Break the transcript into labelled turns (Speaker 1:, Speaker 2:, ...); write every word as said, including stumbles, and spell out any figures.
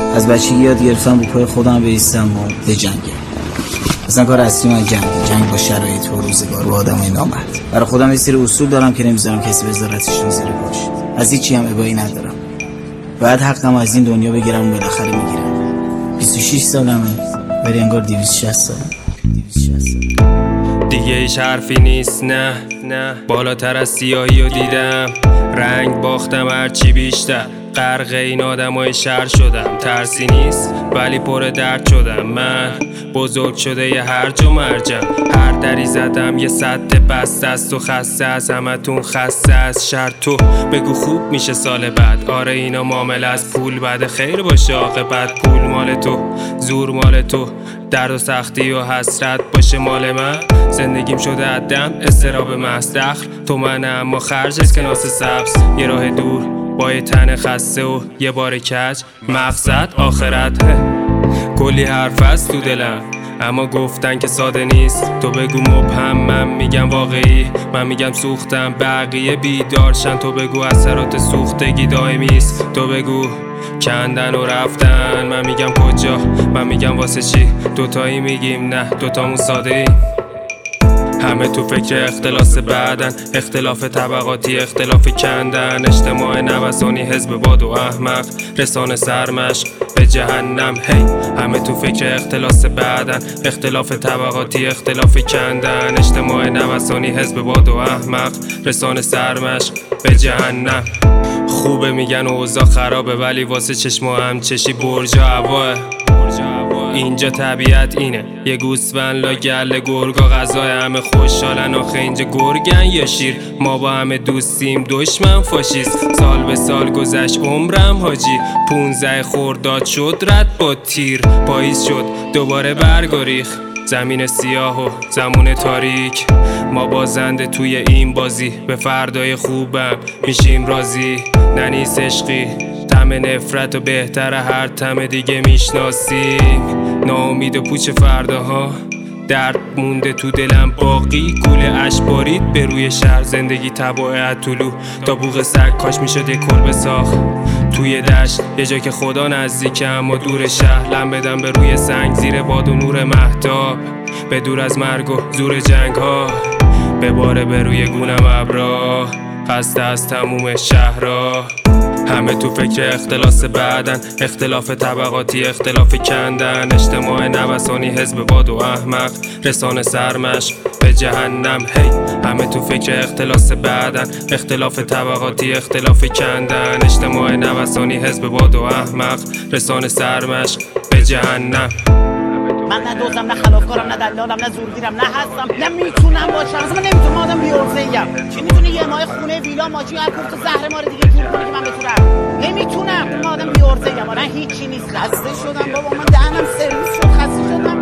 Speaker 1: از بچگی یاد گرفتم با پای خودم بایستم و بجنگم. اصلا کار اصلی من جنگ جنگ با شرایط و روزگار و آدمای نامرد. برای خودم یه سری اصول دارم که نمیذارم کسی بذارتشون زیر پاش. از هیچی هم ابایی ندارم. بعد حقم از این دنیا بگیرم و بالاخره میگیرم. بیست و شش سالمه ولی انگار دویست و شصت سالم. دویست و شصت سالم.
Speaker 2: دیگه هیچ حرفی نیست، نه نه بالاتر از سیاهی رو دیدم، رنگ باختم هرچی بیشتر، غرق این آدمای شهر شدم. ترسی نیست ولی پر درد شدم، من بزرگ شده یه هرج و مرجم. هر دری زدم یه سد بسته است و خسته از همتون، خسته از شهر. تو بگو خوب میشه سال بعد، آره اینا معامله از پول بعد خیر باشه عاقبت. پول مال تو، زور مال تو، درد و سختی و حسرت باشه مال من. زندگیم شده عدم استراب محض، دخل تو منه اما خرج اسکناس سبز. یه راه دور با یه تن خسته و یه بار کج، مقصد آخرت. کلی حرف هست تو دلم اما گفتن که ساده نیست. تو بگو مبهم، من میگم واقعی. من میگم سوختم بقیه بیدارشن، تو بگو اثرات سوختگی دائمیست. تو بگو کندن و رفتن، من میگم کجا، من میگم واسه چی. دوتایی میگیم نه دوتامون ساده ای. همه تو فکر اختلاس بعدن، اختلاف طبقاتی، اختلاف کندن، اجتماع نوسانی، حزب باد و احمق، رسانه سرمش به جهنم. هی همه تو فکر اختلاس بعدن، اختلاف طبقاتی، اختلاف کندن، اجتماع نوسانی، حزب باد و احمق، رسانه سرمش به جهنم. خوبه میگن اوضاع خرابه ولی واسه چشم و هم چشی برج هواه. اینجا طبیعت اینه، یه گوسفند لا گله گرگا غذای همه خوشحالن. آخه اینجا گرگن یا شیر، ما با همه دوستیم دشمن فاشیست. سال به سال گذشت عمرم حاجی، پونزده خرداد شد رد با تیر. پاییز شد دوباره برگ و ریخ، زمین سیاه و زمون تاریک. ما بازنده توی این بازی، به فردای خوبم میشیم راضی. ننیس عشقی تم نفرت و بهتر هر تم دیگه میشناسیم. ناامید و پوچ فرداها، درد مونده تو دلم باقی. گول اش بارید به روی شهر، زندگی تبع طلوع تا بوق سگ. کاش میشد یه کلبه ساخت توی دشت، یه جا که خدا نزدیکه اما دور شهر. لم بدم به روی سنگ زیر باد و نور مهتاب، به دور از مرگ و زور جنگ ها. بباره به روی گونم ابرا، خسته از تموم شهرها. همه تو فکر اختلاس بعدن، اختلاف طبقاتی، اختلاف کندن، اجتماع نوسانی، حزب باد و احمق، رسانه سرمش به جهنم. هی همه تو فکر اختلاس بعدن، اختلاف طبقاتی، اختلاف کندن، اجتماع نوسانی، حزب باد و احمق، رسانه سرمش به جهنم.
Speaker 3: من نه دوزم، نه خلافکارم، نه دلالم، نه زورگیرم، نه هستم، نه میتونم باشم. اصلا من نمیتونم آدم بی‌عرضه‌ایم. چی میتونه یه ماه خونه ویلا ماچی هر کوفت زهر ما رو دیگه جور کنه که من بتونم؟ نمیتونم. من آدم بی‌عرضه‌ایم. من هیچی نیست. خسته شدم بابا، من دهنم سرویس شد، خسته شدم.